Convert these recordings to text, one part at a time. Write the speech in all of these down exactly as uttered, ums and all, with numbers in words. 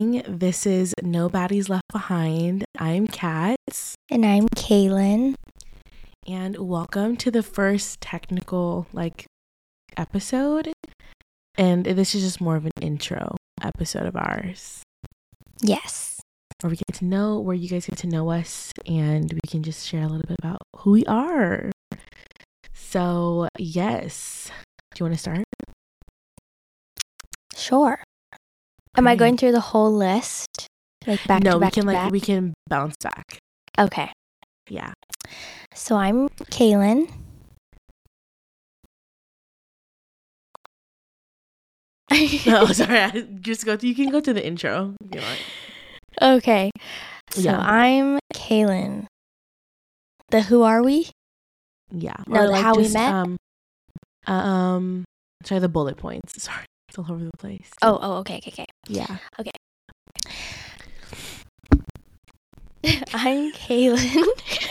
This is No Baddies Left Behind. I'm Kat. And I'm Kaylin. And welcome to the first technical like episode. And this is just more of an intro episode of ours. Yes. Where we get to know, where you guys get to know us and we can just share a little bit about who we are. So, yes. Do you want to start? Sure. Am Great. I going through the whole list? Like back no, to we back can to like back? we can bounce back. Okay. Yeah. So I'm Kaylin. No, sorry. I just go. You can go to the intro. If you want. Okay. So Yeah. I'm Kaylin. The who are we? Yeah. No, or the like how we just, met? Um, um, sorry, the bullet points. Sorry, it's all over the place. Oh, oh, okay, okay, okay. Yeah. I'm Kaylin.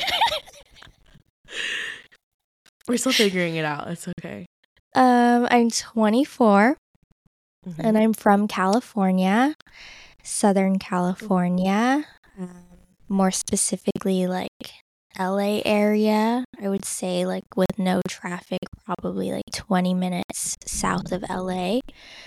We're still figuring it out. It's okay. um, I'm twenty-four Mhm. and I'm from California, Southern California. Um, more specifically, like L A area. I would say, like with no traffic, probably like twenty minutes south of L A.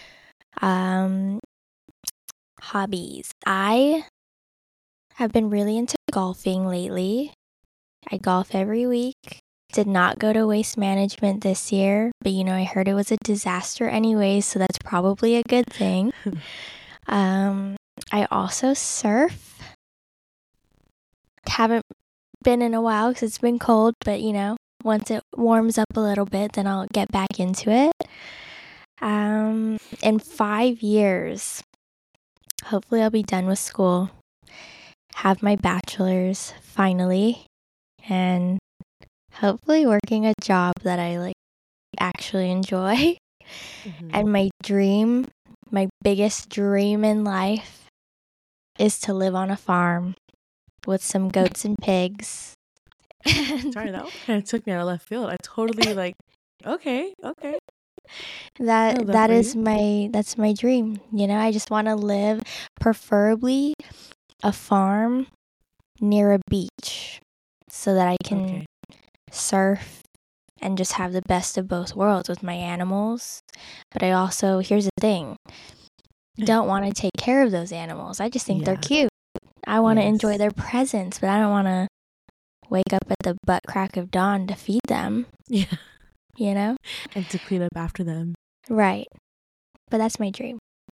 Um, hobbies. I have been really into golfing lately. I golf every week. Did not go to Waste Management this year, but you know, I heard it was a disaster anyway, so that's probably a good thing. um, I also surf. Haven't been in a while because it's been cold, but you know, once it warms up a little bit, then I'll get back into it. Um, in five years, hopefully I'll be done with school, have my bachelor's finally, and hopefully working a job that I like actually enjoy. Mhm. And my dream, my biggest dream in life is to live on a farm with some goats and pigs. Sorry, that one kind of took me out of left field. I totally like. Okay. Okay. I That love that that for is you. my that's my dream. You know, I just want to live preferably a farm near a beach so that I can Okay. surf and just have the best of both worlds with my animals. But I also, here's the thing, don't want to take care of those animals. I just think they're Yeah. cute. I want to enjoy Yes. their presence, but I don't want to wake up at the butt crack of dawn to feed them, Yeah. you know? And to clean up after them. Right. But that's my dream.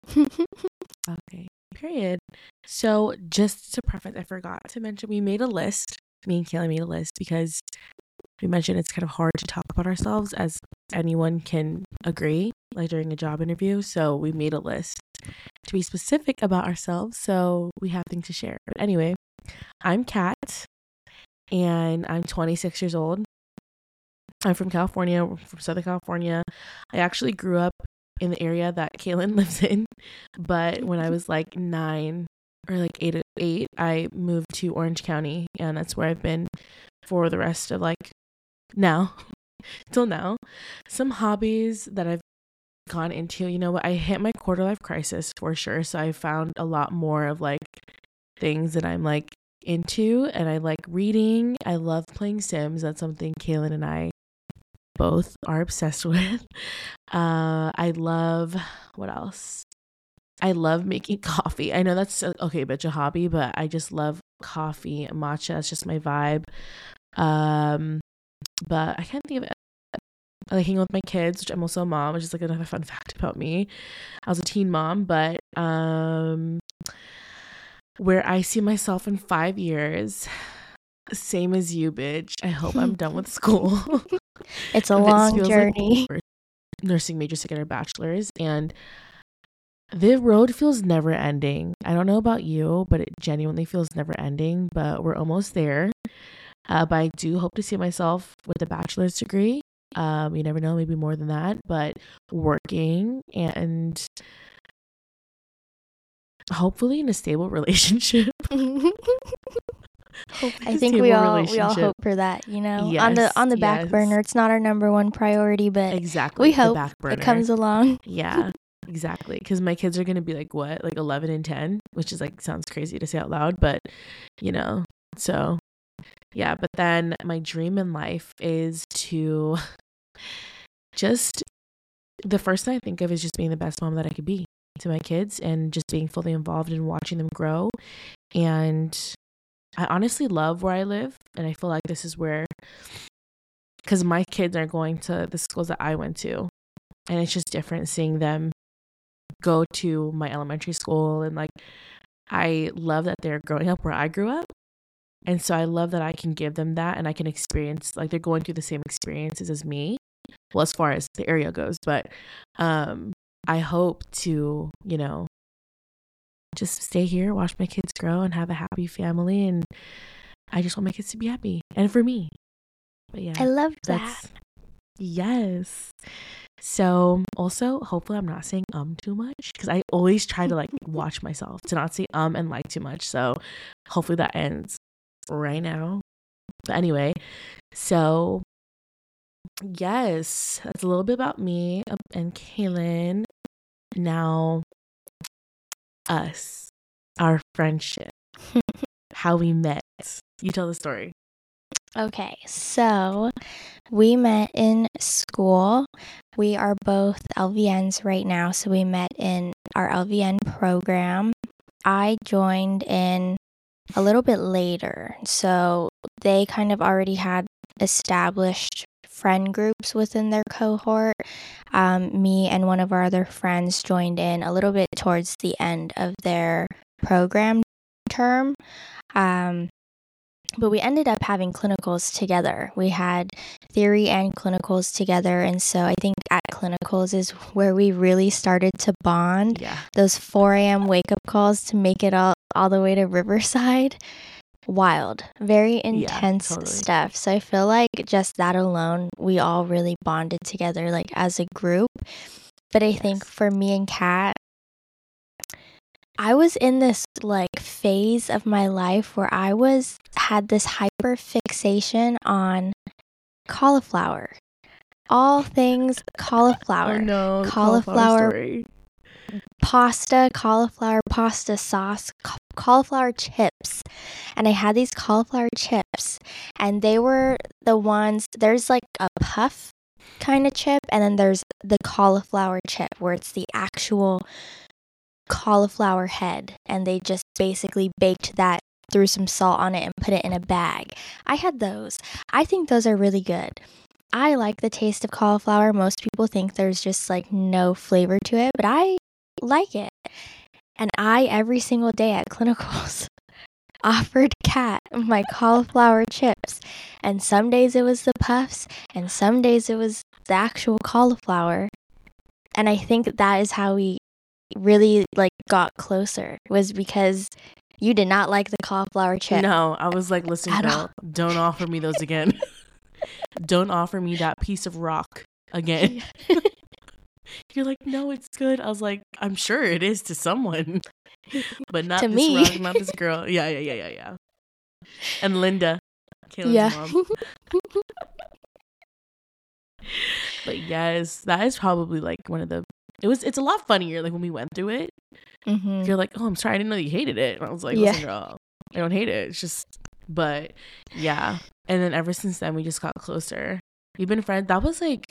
Okay. Period. So just to preface, I forgot to mention we made a list. Me and Kayla made a list because we mentioned it's kind of hard to talk about ourselves, as anyone can agree, like during a job interview. So we made a list to be specific about ourselves, so we have things to share. But anyway, I'm Kat, and I'm twenty-six years old. I'm from California, from Southern California. I actually grew up in the area that Kaylin lives in, but when I was like nine or like eight, eight, I moved to Orange County, and that's where I've been for the rest of like now, till now. Some hobbies that I've gone into, you know what, I hit my quarter life crisis for sure, so I found a lot more of like things that I'm like into, and I like reading. I love playing Sims. That's something Kaylin and I both are obsessed with. uh I love, what else, I love making coffee. I know that's a, okay a bitch a hobby, but I just love coffee, matcha. It's just my vibe. Um but I can't think of it. I like hanging with my kids, which I'm also a mom, which is like another fun fact about me. I was a teen mom, but um where I see myself in five years, same as you, bitch. I hope I'm done with school. It's a This long feels like journey. we're nursing majors to get our bachelor's, and the road feels never ending. I don't know about you, but it genuinely feels never ending, but we're almost there. Uh, but I do hope to see myself with a bachelor's degree. Um, you never know, maybe more than that, but working and hopefully in a stable relationship. Hopefully I a think stable we all we all relationship. hope for that, you know. on the Yes, on the back yes. burner, it's not our number one priority, but Exactly. we the hope back burner. it comes along. Yeah. Exactly. Because my kids are going to be like, what? Like eleven and ten, which is like, sounds crazy to say out loud, but you know, so yeah. But then my dream in life is to just, the first thing I think of is just being the best mom that I could be to my kids and just being fully involved in watching them grow. And I honestly love where I live. And I feel like this is where, because my kids are going to the schools that I went to. And it's just different seeing them go to my elementary school. And like, I love that they're growing up where I grew up. And so I love that I can give them that and I can experience, like they're going through the same experiences as me. Well, as far as the area goes, but um, I hope to, you know, just stay here, watch my kids grow and have a happy family. And I just want my kids to be happy and for me. But yeah, I love that's, that. yes. So also, hopefully I'm not saying um too much because I always try to like watch myself to not say um and like too much. So hopefully that ends right now. But anyway, so yes, that's a little bit about me and Kaylin. Now, us, our friendship, how we met. You tell the story. Okay, so we met in school. We are both L V Ns right now, so we met in our L V N program. I joined in a little bit later, so they kind of already had established friend groups within their cohort. Um, me and one of our other friends joined in a little bit towards the end of their program term. Um, But we ended up having clinicals together. We had theory and clinicals together. And so I think at clinicals is where we really started to bond. Yeah. Those four a.m. wake-up calls to make it all, all the way to Riverside. Wild. Very intense yeah, totally. stuff. So I feel like just that alone, we all really bonded together like as a group. But I yes. think for me and Kat, I was in this like phase of my life where I was had this hyper fixation on cauliflower. All things cauliflower. Oh no, the cauliflower, cauliflower story. Pasta, cauliflower pasta sauce, ca- cauliflower chips. And I had these cauliflower chips and they were the ones, there's like a puff kind of chip and then there's the cauliflower chip where it's the actual cauliflower head and they just basically baked that, threw some salt on it and put it in a bag. I had those. I think those are really good. I like the taste of cauliflower. Most people think there's just like no flavor to it, but I like it. And I every single day at clinicals offered Kat my cauliflower chips. And some days it was the puffs and some days it was the actual cauliflower. And I think that is how we really like got closer, was because you did not like the cauliflower chip. No, I was like, listen, At girl, all. don't offer me those again. Don't offer me that piece of rock again. You're like, no, it's good. I was like, I'm sure it is to someone, but not To this me. rock, not this girl. Yeah, yeah, yeah, yeah, yeah. And Linda, Kaylin's Yeah. mom. But yes, that is probably like one of the. It was. It's a lot funnier. Like when we went through it, Mm-hmm. you're like, oh, I'm sorry, I didn't know you hated it. And I was like, Yeah. listen, girl, I don't hate it. It's just, but yeah. And then ever since then, we just got closer. We've been friends. That was like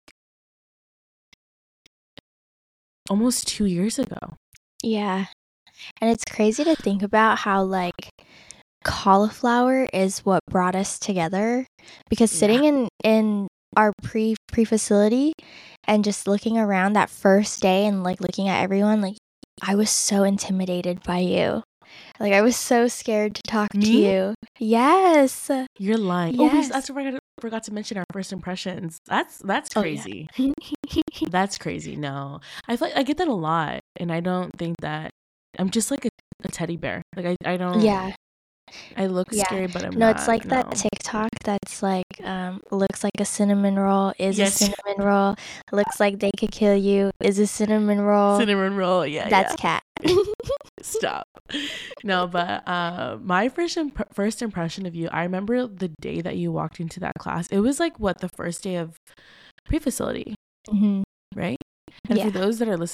almost two years ago. Yeah. And it's crazy to think about how like cauliflower is what brought us together, because sitting Yeah. in in our pre pre facility and just looking around that first day and like looking at everyone, like I was so intimidated by you. Like I was so scared to talk to Me? you. Yes. You're lying. Oh, we Yes. that's forgot forgot to mention our first impressions. That's that's Oh, yeah. crazy. That's crazy. No, I feel like I get that a lot, and I don't think that I'm just like a, a teddy bear. Like I, I don't. Yeah. I look Yeah. scary, but I'm No, not. it's like no. that TikTok that's like, um, looks like a cinnamon roll, is Yes. a cinnamon roll, looks like they could kill you, is a cinnamon roll. Cinnamon roll. Yeah, That's yeah. Kat. Stop. No, but uh, my first imp- first impression of you, I remember the day that you walked into that class. It was like what the first day of pre-facility, Mm-hmm. right? And Yeah. for those that are listening,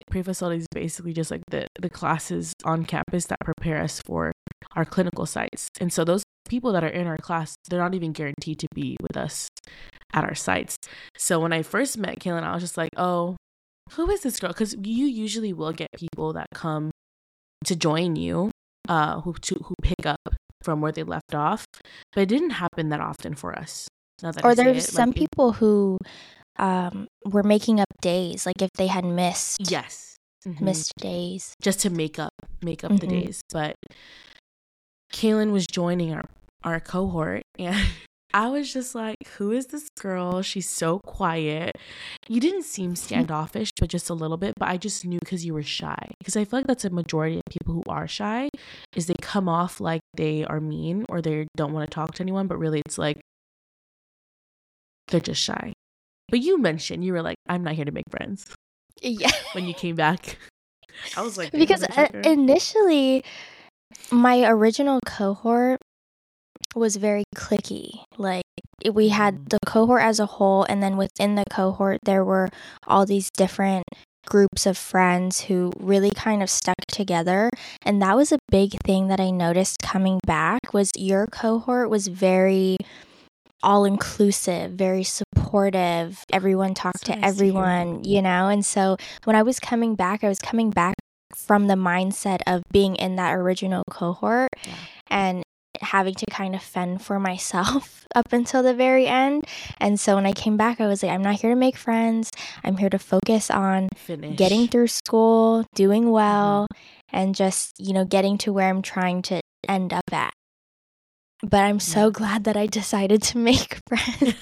pre-facility is basically just like the, the classes on campus that prepare us for our clinical sites. And so those people that are in our class, they're not even guaranteed to be with us at our sites. So when I first met Kaylin, I was just like, oh, who is this girl? Because you usually will get people that come to join you, uh, who to, who pick up from where they left off, but it didn't happen that often for us. Or there's some like, people it, who um were making up days, like if they had missed yes mm-hmm. missed days, just to make up make up mm-hmm. the days. But Kaylin was joining our our cohort, and I was just like, who is this girl? She's so quiet. You didn't seem standoffish, but just a little bit. But I just knew because you were shy. Because I feel like that's a majority of people who are shy, is they come off like they are mean or they don't want to talk to anyone. But really, it's like they're just shy. But you mentioned, you were like, I'm not here to make friends. Yeah. When you came back. I was like, because uh, initially, my original cohort was very cliquey. Like we had the cohort as a whole, and then within the cohort there were all these different groups of friends who really kind of stuck together. And that was a big thing that I noticed coming back, was your cohort was very all-inclusive, very supportive. Everyone talked to everyone, you know. And so when I was coming back, I was coming back from the mindset of being in that original cohort yeah. and having to kind of fend for myself up until the very end. And so when I came back, I was like, I'm not here to make friends. I'm here to focus on Finish. getting through school, doing well, mm-hmm. and just, you know, getting to where I'm trying to end up at. But I'm so yeah. glad that I decided to make friends.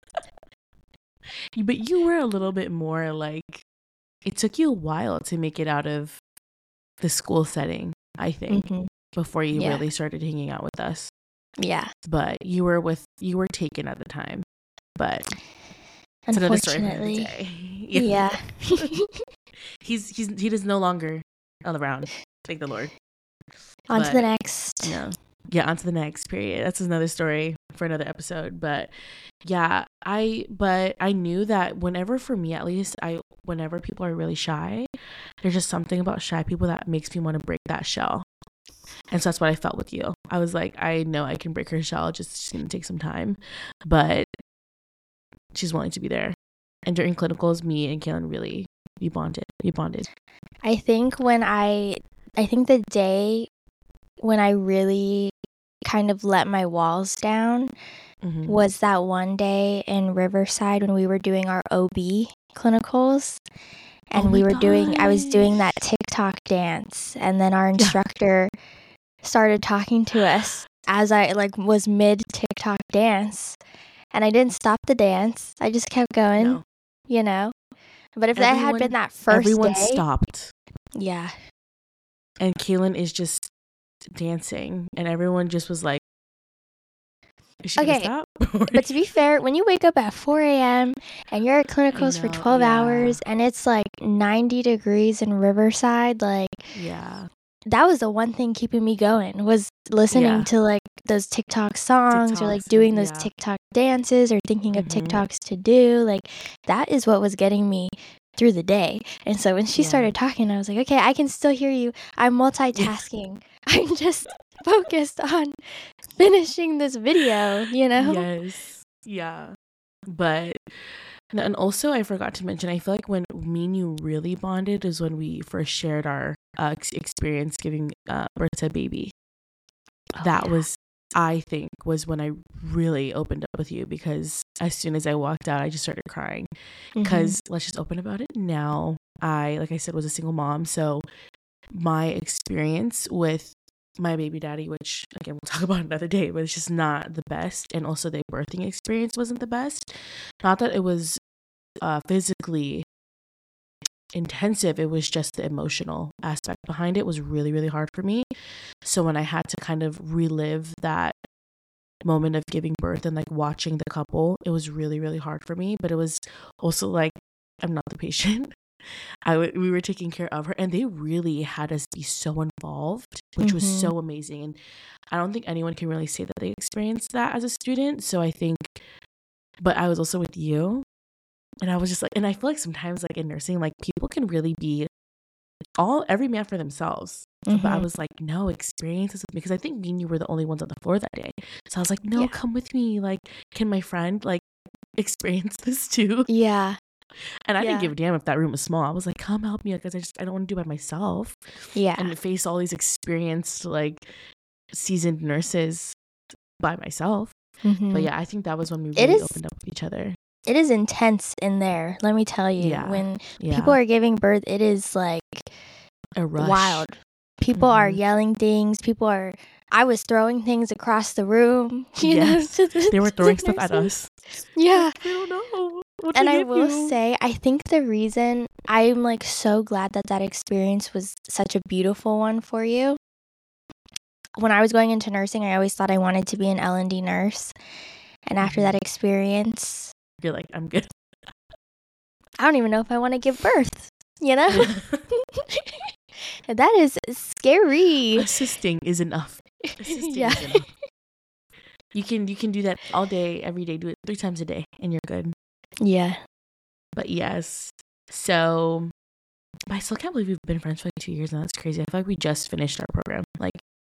But you were a little bit more like, it took you a while to make it out of the school setting, I think. Mm-hmm. Before you yeah. really started hanging out with us. Yeah. But you were with, you were taken at the time. But it's another story for another day. Yeah. yeah. he's, he's, he is no longer around. Thank the Lord. On but, to the next. No. Yeah, on to the next period. That's another story for another episode. But yeah, I, but I knew that whenever, for me at least, I, whenever people are really shy, there's just something about shy people that makes me want to break that shell. And so that's what I felt with you. I was like, I know I can break her shell, just she's going to take some time. But she's willing to be there. And during clinicals, me and Kaylin really, we bonded. We bonded. I think when I, I think the day when I really kind of let my walls down mm-hmm. was that one day in Riverside when we were doing our O B clinicals. And oh we were gosh. doing, I was doing that TikTok dance. And then our instructor started talking to us as I like was mid TikTok dance. And I didn't stop the dance. I just kept going, no. you know. But if everyone, that had been that first everyone day. Everyone stopped. Yeah. And Kaylin is just dancing. And everyone just was like, is she okay, stop? But to be fair, when you wake up at four a.m. and you're at clinicals know, for twelve yeah. hours and it's like ninety degrees in Riverside, like, yeah, that was the one thing keeping me going, was listening yeah. to like those TikTok songs TikToks, or like doing those yeah. TikTok dances or thinking mm-hmm. of TikToks to do. Like, that is what was getting me through the day. And so when she yeah. started talking, I was like, okay, I can still hear you. I'm multitasking. I'm just focused on finishing this video, you know? Yes. Yeah. But, and also I forgot to mention, I feel like when me and you really bonded is when we first shared our uh, experience giving uh, birth to a baby. Oh, that yeah. was, I think, was when I really opened up with you, because as soon as I walked out, I just started crying. Because mm-hmm. let's just open about it now. I, like I said, was a single mom. So my experience with my baby daddy, which again we'll talk about another day, but it's just not the best. And also the birthing experience wasn't the best. Not that it was uh, physically intensive, it was just the emotional aspect behind it was really, really hard for me. So when I had to kind of relive that moment of giving birth and like watching the couple, it was really, really hard for me. But it was also like, I'm not the patient. I w- we were taking care of her, and they really had us be so involved, which mm-hmm. was so amazing. And I don't think anyone can really say that they experienced that as a student. So I think, but I was also with you, and I was just like, and I feel like sometimes like in nursing, like people can really be all every man for themselves. Mm-hmm. But I was like, no, experience this with me, because I think me and you were the only ones on the floor that day. So I was like, no, yeah. come with me. Like, can my friend like experience this too? Yeah. And I yeah. didn't give a damn if that room was small. I was like, come help me, because I just I don't want to do it by myself. Yeah. And face all these experienced, like, seasoned nurses by myself. Mm-hmm. But yeah, I think that was when we really is, opened up with each other. It is intense in there, let me tell you. Yeah. When yeah. people are giving birth, it is like a rush. Wild. People mm-hmm. are yelling things. People are. I was throwing things across the room. You yes, know, the, they were throwing stuff at us. Yeah, I don't know. What and I will you? say, I think the reason I'm like so glad that that experience was such a beautiful one for you. When I was going into nursing, I always thought I wanted to be an L and D nurse, and after that experience, you're like, I'm good. I don't even know if I want to give birth. You know. That is scary. Assisting is enough. Assisting yeah. is enough. You can you can do that all day, every day. Do it three times a day, and you're good. Yeah. But yes. So, but I still can't believe we've been friends for like two years now. That's crazy. I feel like we just finished our program like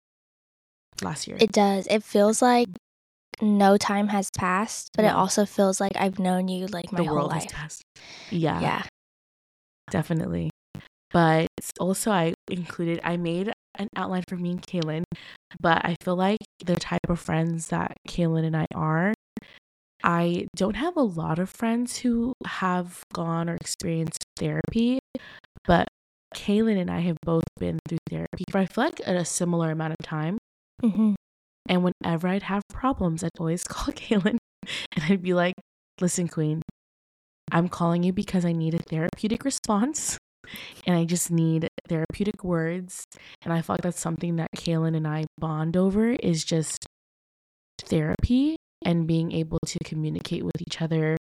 last year. It does. It feels like no time has passed, but no. It also feels like I've known you like my the whole world life. Has passed. Yeah. Yeah. Definitely. But also I included, I made an outline for me and Kaylin, but I feel like the type of friends that Kaylin and I are, I don't have a lot of friends who have gone or experienced therapy, but Kaylin and I have both been through therapy for I feel like at a similar amount of time. Mm-hmm. And whenever I'd have problems, I'd always call Kaylin and I'd be like, listen, Queen, I'm calling you because I need a therapeutic response. And I just need therapeutic words. And I feel like that's something that Kaylin and I bond over, is just therapy and being able to communicate with each other.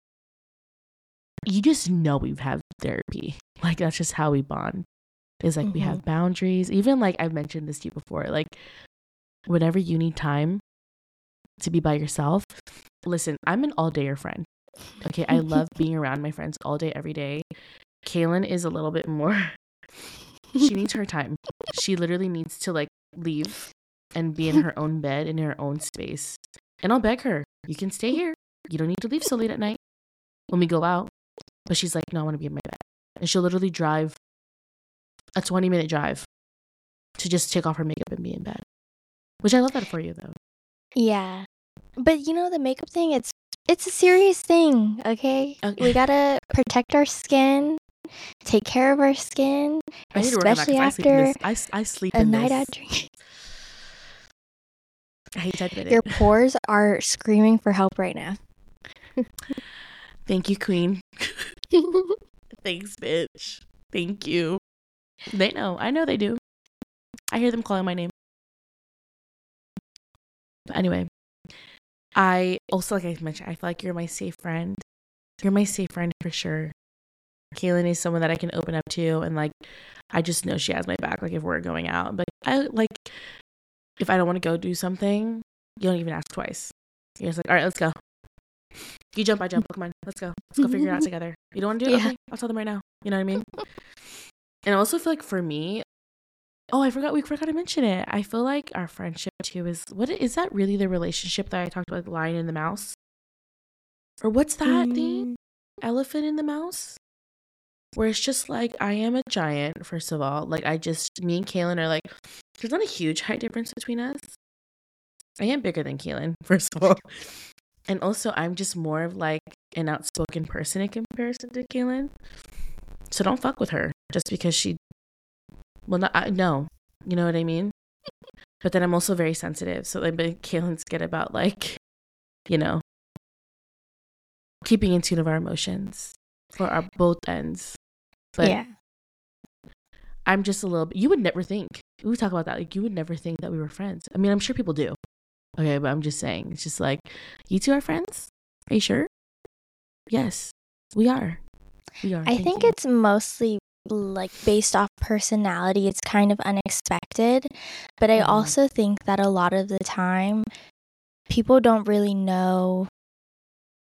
You just know we've had therapy. Like, that's just how we bond. Is like mm-hmm. we have boundaries. Even like I've mentioned this to you before, like whenever you need time to be by yourself, listen, I'm an all-dayer friend. Okay, I love being around my friends all day, every day. Kaylin is a little bit more, she needs her time. She literally needs to like leave and be in her own bed, in her own space. And I'll beg her, you can stay here. You don't need to leave so late at night when we go out. But she's like, no, I want to be in my bed. And she'll literally drive a twenty minute drive to just take off her makeup and be in bed. Which I love that for you though. Yeah. But you know, the makeup thing, it's it's a serious thing, okay? okay. We gotta protect our skin. Take care of our skin, especially after I, I sleep a in night this. out drinking. I hate to admit Your it. pores are screaming for help right now. Thank you, Queen. Thanks, bitch. Thank you. They know. I know they do. I hear them calling my name. But anyway, I also, like I mentioned, I feel like you're my safe friend. You're my safe friend for sure. Kaylin is someone that I can open up to, and like I just know she has my back. Like if we're going out, but I like if I don't want to go do something, you don't even ask twice. You're just like, all right, let's go. You jump, I jump. Come on, let's go. Let's go figure it out together. You don't want to do it? Yeah. Okay, I'll tell them right now. You know what I mean? And I also feel like for me, oh, I forgot we forgot to mention it. I feel like our friendship too is what is that really the relationship that I talked about, the lion and the mouse, or what's that mm. thing? Elephant and the mouse. Where it's just like, I am a giant, first of all. Like, I just, me and Kaylin are like, there's not a huge height difference between us. I am bigger than Kaylin, first of all. And also, I'm just more of like an outspoken person in comparison to Kaylin. So don't fuck with her just because she, well, not, I, no. You know what I mean? But then I'm also very sensitive. So like, but Kaylin's good about like, you know, keeping in tune of our emotions for our both ends. But yeah. I'm just a little bit, you would never think, we talk about that, like you would never think that we were friends. I mean, I'm sure people do. Okay, but I'm just saying, it's just like, you two are friends? Are you sure? Yes, we are. We are. I Thank think you. It's mostly like based off personality. It's kind of unexpected. But I mm-hmm. also think that a lot of the time, people don't really know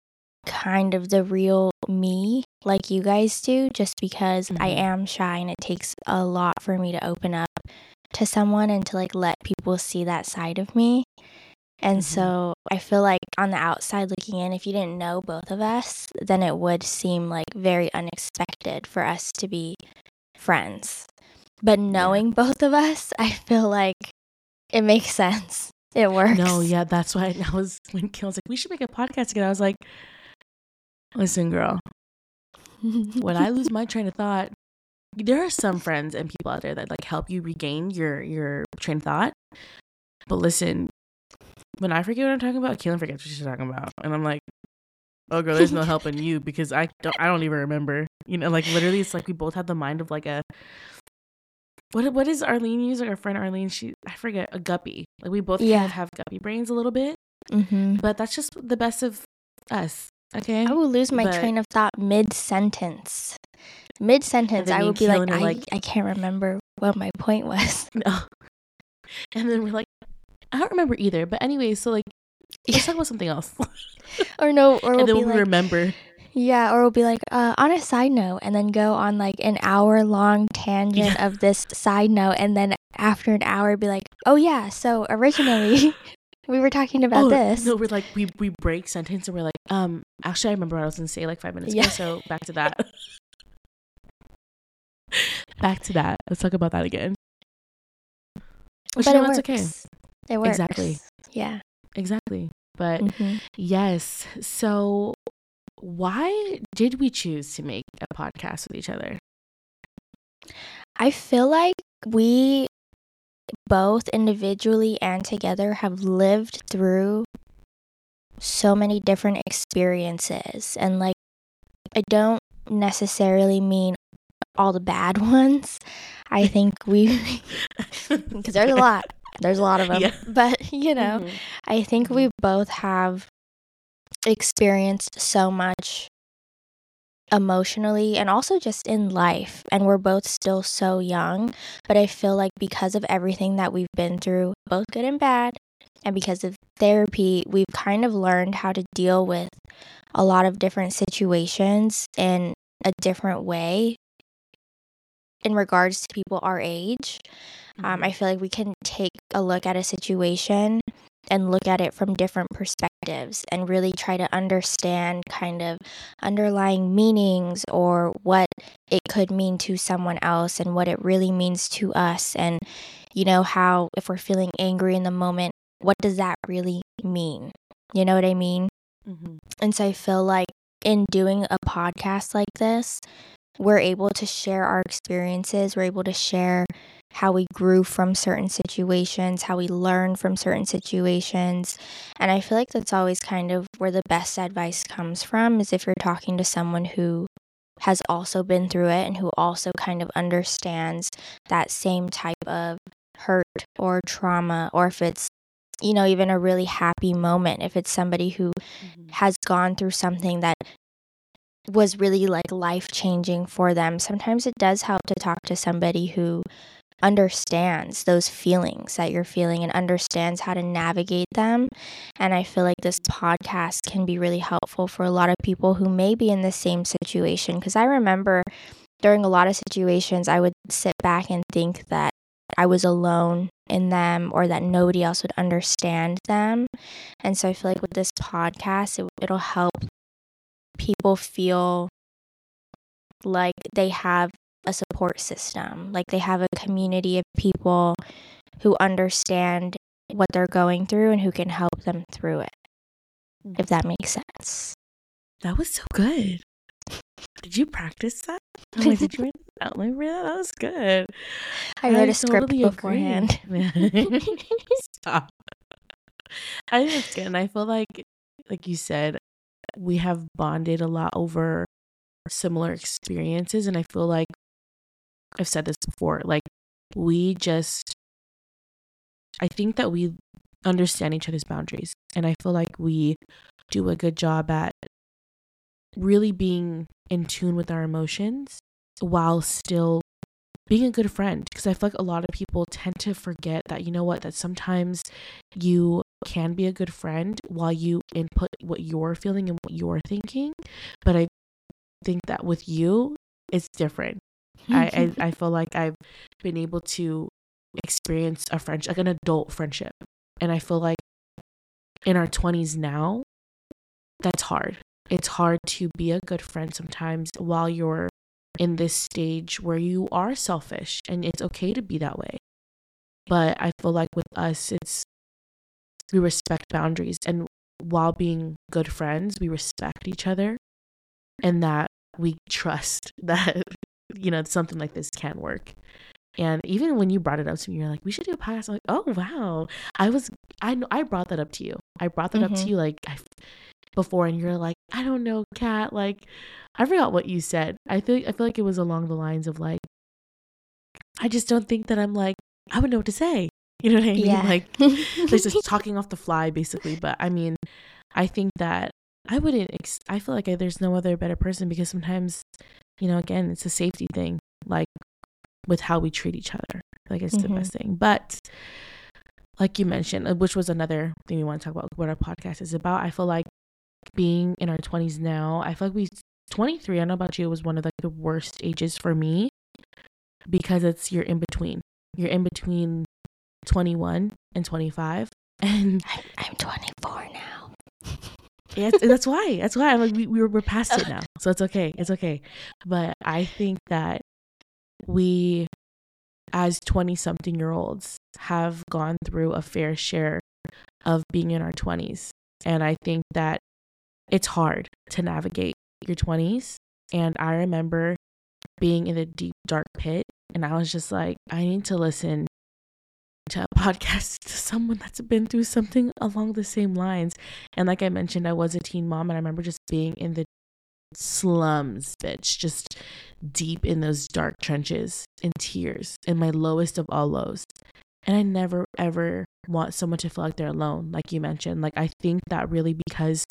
kind of the real me like you guys do, just because I Mhm. am shy and it takes a lot for me to open up to someone and to like let people see that side of me. And Mhm. so I feel like on the outside looking in, if you didn't know both of us, then it would seem like very unexpected for us to be friends. But Yeah. knowing both of us, I feel like it makes sense. It works. No, yeah, that's why I was when Kayla was like, we should make a podcast together. I was like, listen, girl, when I lose my train of thought, there are some friends and people out there that like help you regain your your train of thought. But listen, when I forget what I'm talking about, Kaylin forgets what she's talking about, and I'm like, oh girl, there's no helping you because I don't I don't even remember. You know, like literally, it's like we both have the mind of like a what what is Arlene use? Like our friend Arlene, she I forget a guppy. Like we both Yeah. kind of have guppy brains a little bit, Mm-hmm. but that's just the best of us. Okay, I will lose my But- train of thought mid sentence. Mid sentence, then I me would and be like, Kaylin are I, like- I can't remember what my point was. no. And then we're like, I don't remember either. But anyway, so like, let's talk about something else. Or no, or we'll and then be when we like, remember, yeah, or we'll be like, uh, on a side note, and then go on like an hour long tangent Yeah. of this side note, and then after an hour, be like, oh yeah, so originally we were talking about oh this. no, we're like we we break sentence and we're like, um, actually, I remember what I was gonna say like five minutes Yeah. ago. So back to that. Back to that. Let's talk about that again. Which, But you it know, works. it's okay. It works. Exactly. Yeah. Exactly. But Mhm. yes. So why did we choose to make a podcast with each other? I feel like we both individually and together have lived through so many different experiences. And like, I don't necessarily mean all the bad ones. I think we, because there's a lot, there's a lot of them. Yeah. But, you know, Mhm. I think we both have experienced so much emotionally and also just in life, and we're both still so young, but I feel like because of everything that we've been through, both good and bad, and because of therapy, we've kind of learned how to deal with a lot of different situations in a different way in regards to people our age. um, I feel like we can take a look at a situation and look at it from different perspectives and really try to understand kind of underlying meanings or what it could mean to someone else and what it really means to us. And, you know, how if we're feeling angry in the moment, what does that really mean? You know what I mean? Mhm. And so I feel like in doing a podcast like this, we're able to share our experiences. We're able to share how we grew from certain situations, how we learned from certain situations. And I feel like that's always kind of where the best advice comes from, is if you're talking to someone who has also been through it and who also kind of understands that same type of hurt or trauma, or if it's, you know, even a really happy moment, if it's somebody who Mhm. has gone through something that was really like life changing for them. Sometimes it does help to talk to somebody who understands those feelings that you're feeling and understands how to navigate them. And I feel like this podcast can be really helpful for a lot of people who may be in the same situation. Because I remember during a lot of situations, I would sit back and think that I was alone in them or that nobody else would understand them. And so I feel like with this podcast, it, it'll help people feel like they have a support system, like they have a community of people who understand what they're going through and who can help them through it, if that makes sense. That was so good. Did you practice that? I'm like, did you write that out? Like, yeah, that was good. I wrote I a script totally agree. beforehand. Stop. I think it's good. And I feel like, like you said, we have bonded a lot over similar experiences. And I feel like I've said this before, like we just, I think that we understand each other's boundaries. And I feel like we do a good job at really being in tune with our emotions while still being a good friend. Because I feel like a lot of people tend to forget that, you know what, that sometimes you can be a good friend while you input what you're feeling and what you're thinking. But I think that with you, it's different. I, I I feel like I've been able to experience a friendship, like an adult friendship, and I feel like in our twenties now, that's hard. It's hard to be a good friend sometimes while you're in this stage where you are selfish, and it's okay to be that way. But I feel like with us, it's we respect boundaries, and while being good friends, we respect each other, and that we trust that, you know, something like this can work. And even when you brought it up to me, you're like, we should do a podcast. I'm like, oh wow. I was I know I brought that up to you. I brought that Mm-hmm. up to you like I, before, and you're like, I don't know, Kat. Like, I forgot what you said. I feel I feel like it was along the lines of like, I just don't think that I'm like I would know what to say. You know what I mean? Yeah. Like, there's just talking off the fly, basically. But I mean, I think that I wouldn't. Ex- I feel like I, there's no other better person, because sometimes, you know, again, it's a safety thing. Like, with how we treat each other, like it's Mm-hmm. the best thing. But like you mentioned, uh, which was another thing we want to talk about, what our podcast is about. I feel like being in our twenties now, I feel like we twenty-three, I don't know about you, was one of like the worst ages for me, because it's you're in between. You're in between twenty-one and twenty-five, and I'm, I'm twenty-four now. yeah, that's why. That's why I'm like we we we're past it now, so it's okay. It's okay. But I think that we, as twenty-something year olds, have gone through a fair share of being in our twenties. And I think that it's hard to navigate your twenties. And I remember being in the deep, dark pit, and I was just like, I need to listen to a podcast to someone that's been through something along the same lines. And like I mentioned, I was a teen mom, and I remember just being in the slums, bitch, just deep in those dark trenches, in tears, in my lowest of all lows. And I never ever want someone to feel like they're alone, like you mentioned. Like, I think that really, because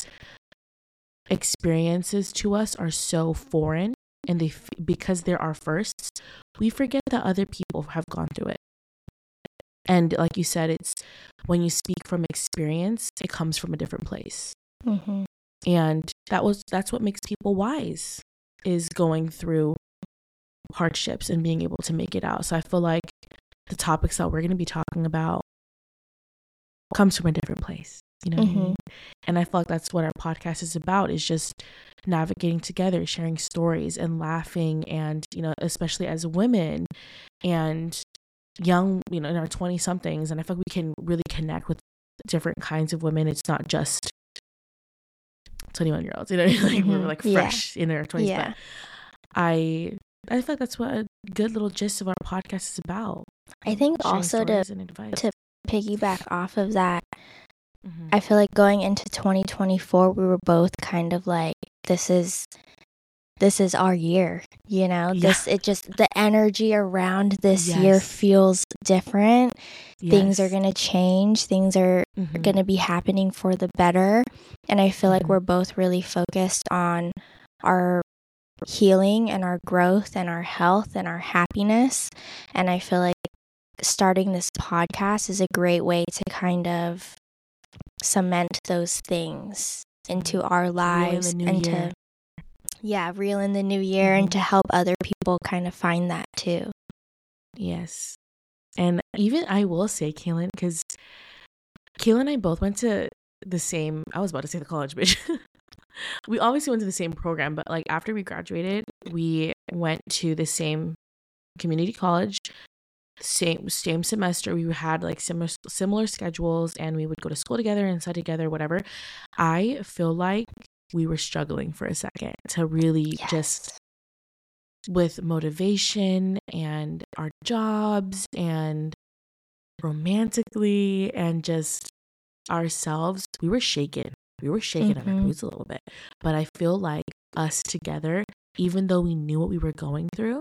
experiences to us are so foreign, and they f- because they're our firsts, we forget that other people have gone through it. And like you said, it's when you speak from experience, it comes from a different place. Mm-hmm. And that was that's what makes people wise, is going through hardships and being able to make it out. So I feel like the topics that we're going to be talking about comes from a different place, you know what Mm-hmm. I mean? And I feel like that's what our podcast is about, is just navigating together, sharing stories and laughing, and, you know, especially as women and young, you know, in our twenty somethings. And I feel like we can really connect with different kinds of women. It's not just twenty-one year olds, you know, like mm-hmm. we're like fresh yeah. in our twenties. Yeah. But I I feel like that's what a good little gist of our podcast is about. I think also to to piggyback off of that, mm-hmm. I feel like going into twenty twenty-four, we were both kind of like, this is this is our year, you know. Yeah. This it just the energy around this yes. year feels different. Yes. Things are gonna change. Things are mm-hmm. gonna be happening for the better, and I feel mm-hmm. like we're both really focused on our healing and our growth and our health and our happiness. And I feel like starting this podcast is a great way to kind of cement those things into our lives and year. to yeah reel in the new year mm-hmm. and to help other people kind of find that too. Yes. And even I will say, Kaylin, because Kaylin and I both went to the same, I was about to say the college, bitch. We obviously went to the same program, but like after we graduated, we went to the same community college, same same semester. We had like similar similar schedules, and we would go to school together and study together, whatever. I feel like we were struggling for a second to really yes. just with motivation and our jobs and romantically and just ourselves. We were shaken. We were shaking mm-hmm. in our boots a little bit. But I feel like us together, even though we knew what we were going through,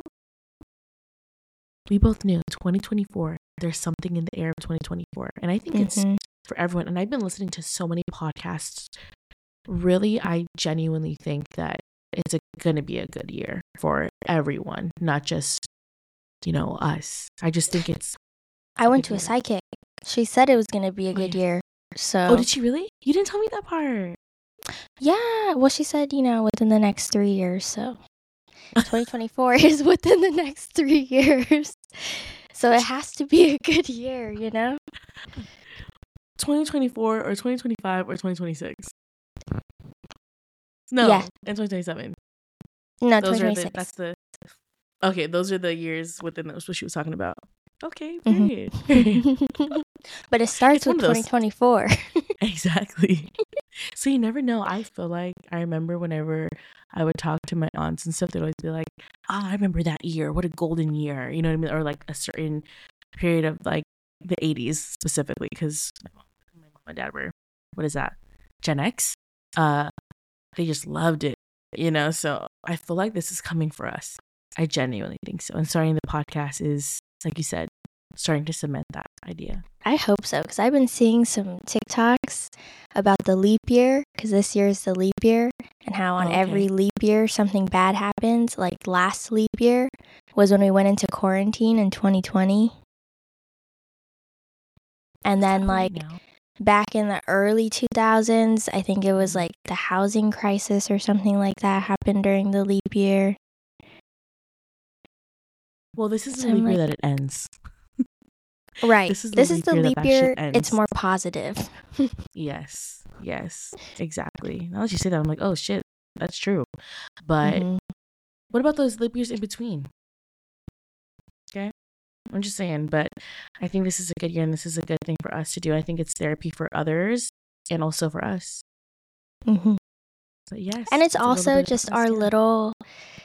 we both knew twenty twenty-four, there's something in the air of twenty twenty-four. And I think mm-hmm. it's for everyone. And I've been listening to so many podcasts. Really, I genuinely think that it's going to be a good year for everyone, not just, you know, us. I just think it's... I went to a psychic. She said it was going to be a good oh, yeah. year. So Oh, did she really? You didn't tell me that part. yeah, well, she said, you know, within the next three years. So twenty twenty-four is within the next three years. So it has to be a good year, you know? twenty twenty-four or twenty twenty-five or twenty twenty-six? No, Yeah. and twenty twenty-seven. No, Those are the, twenty twenty-six. that's the, okay, those are the years within those what she was talking about. Okay, Mhm. period. period. But it starts It's one with of those. twenty twenty-four. Exactly. So you never know. I feel like I remember whenever I would talk to my aunts and stuff, they'd always be like, ah, I remember that year. What a golden year. You know what I mean? Or like a certain period of like the eighties specifically, because my mom my mom and dad were, what is that? Gen X? Uh, they just loved it, you know? So I feel like this is coming for us. I genuinely think so. And starting the podcast is, like you said, starting to cement that idea. I hope so, because I've been seeing some TikToks about the leap year, because this year is the leap year, and how on Oh, okay. every leap year something bad happens. Like last leap year was when we went into quarantine in twenty twenty. And then like Right now. back in the early two thousands, I think it was Mhm. like the housing crisis or something like that happened during the leap year. Well, this is So the I'm leap year like- that it ends. Right. This is the This is leap the year that leap that shit year. ends. It's more positive. Yes, yes, exactly. Now that you say that, I'm like, oh shit, that's true. But Mhm. what about those leap years in between? Okay, I'm just saying. But I think this is a good year, and this is a good thing for us to do. I think it's therapy for others and also for us. Mhm. But yes, And it's a little also bit of just us, our yeah. little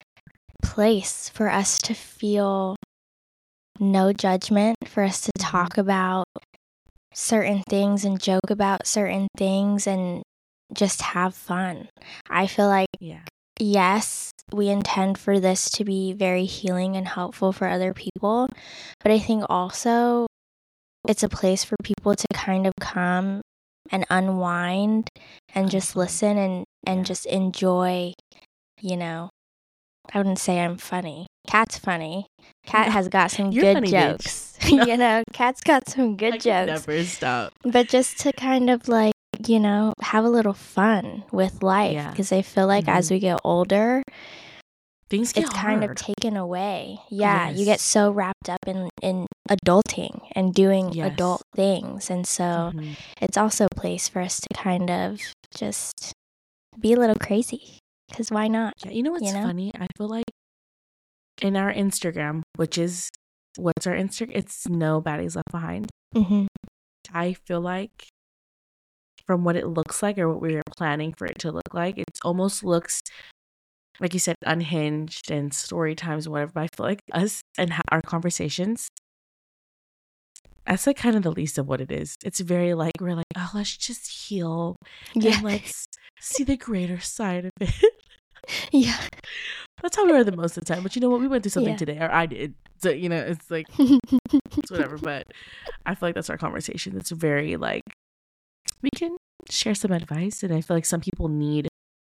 place for us to feel no judgment, for us to Mhm. talk about certain things and joke about certain things and just have fun. I feel like, Yeah, yes, we intend for this to be very healing and helpful for other people, but I think also it's a place for people to kind of come and unwind and Have just fun. listen and, and Yeah. just enjoy, you know. I wouldn't say I'm funny. Kat's funny. Kat No, has got some you're good funny, bitch. jokes. No. You know, Kat's got some good I jokes. could never stop. But just to kind of like, you know, have a little fun with life. Yeah. Because I feel like as Mhm. we get older, Things get it's kind of hard. taken away. Yeah, you get Yes. so wrapped up in, in adulting and doing Yes. adult things. And so Mhm. it's also a place for us to kind of just be a little crazy. Because why not? Yeah, you know what's You know? funny? I feel like in our Instagram, which is what's our Instagram? It's No Baddies Left Behind. Mm-hmm. I feel like from what it looks like or what we are planning for it to look like, it almost looks like you said, unhinged and story times and whatever. But I feel like us and ha- our conversations, that's like kind of the least of what it is. It's very like we're like, oh, let's just heal Yeah. and let's see the greater side of it. Yeah. That's how we are the most of the time. But you know what? We went through something Yeah. today, or I did. So, you know, it's like, it's whatever. But I feel like that's our conversation. It's very like, we can share some advice. And I feel like some people need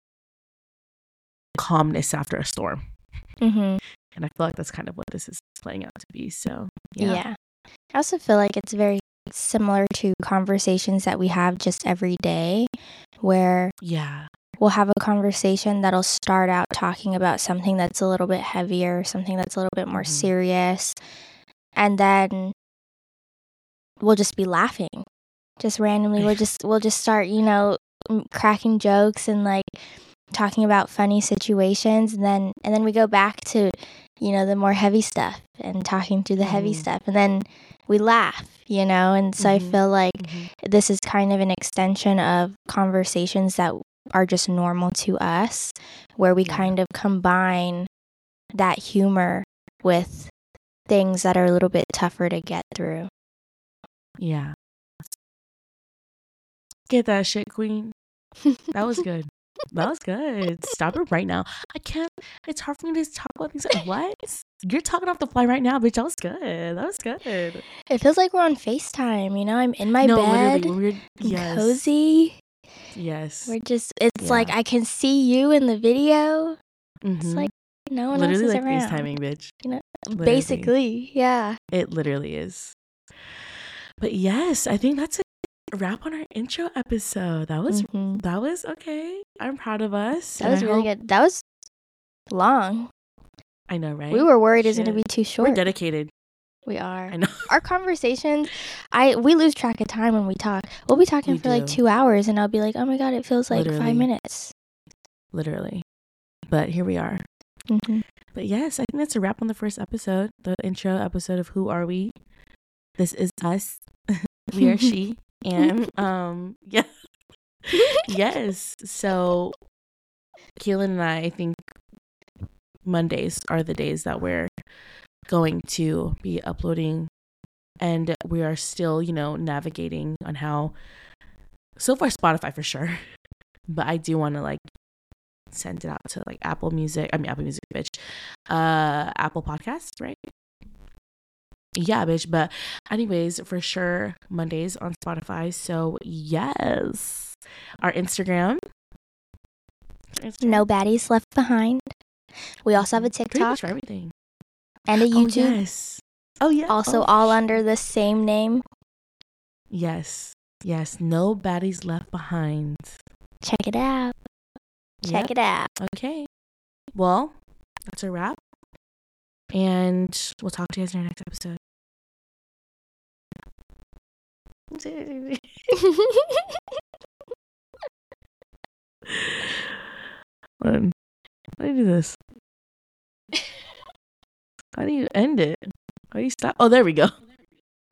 calmness after a storm. Mm-hmm. And I feel like that's kind of what this is playing out to be. So, Yeah. yeah. I also feel like it's very similar to conversations that we have just every day, where Yeah. we'll have a conversation that'll start out talking about something that's a little bit heavier, something that's a little bit more Mhm. serious, and then we'll just be laughing. Just randomly, we'll just we'll just start, you know, m- cracking jokes and like talking about funny situations, and then and then we go back to, you know, the more heavy stuff and talking through the heavy Mhm. stuff, and then we laugh, you know. And so I Mhm. feel like Mhm. this is kind of an extension of conversations that are just normal to us, where we Yeah. kind of combine that humor with things that are a little bit tougher to get through. Yeah. Get that shit, queen. That was good. That was good. Stop it right now. I can't. It's hard for me to talk about these. What? You're talking off the fly right now, bitch. That was good. That was good. It feels like we're on FaceTime, you know? I'm in my no, bed, literally, when we're I'm yes, cozy. yes. We're just, it's like Yeah. I can see you in the video. It's Mhm. like no one literally else is like around. FaceTiming, bitch. You know, Literally. basically, yeah. It literally is. But yes, I think that's a wrap on our intro episode. That was Mhm. that was okay. I'm proud of us. That was and I really hope- good. That was long. I know, right? We were worried it's Shit. gonna be too We're short. dedicated. We are. I know. Our conversations, I we lose track of time when we talk. We'll be talking We for like do. two hours, and I'll be like, "Oh my god, it feels like Literally. five minutes." Literally. But here we are. Mm-hmm. But yes, I think that's a wrap on the first episode, the intro episode of Who Are We? This is us. We are she. And um yeah. Yes. So Keelan and I, I think Mondays are the days that we're going to be uploading, and we are still, you know, navigating on how, so far Spotify for sure, but I do want to like send it out to like Apple Music, I mean Apple Music, bitch, uh, Apple Podcasts, right? Yeah, bitch. But anyways, for sure, Mondays on Spotify. So yes, our Instagram. Instagram. No baddies left behind. We also have a Pretty TikTok much for everything. and a Oh YouTube. yes. Oh yeah. Also, Oh, all shit. under the same name. Yes. Yes. No baddies left behind. Check it out. Check Yep. it out. Okay. Well, that's a wrap. And we'll talk to you guys in our next episode. Um, How do you do this? How do you end it? How do you stop? Oh, there we go.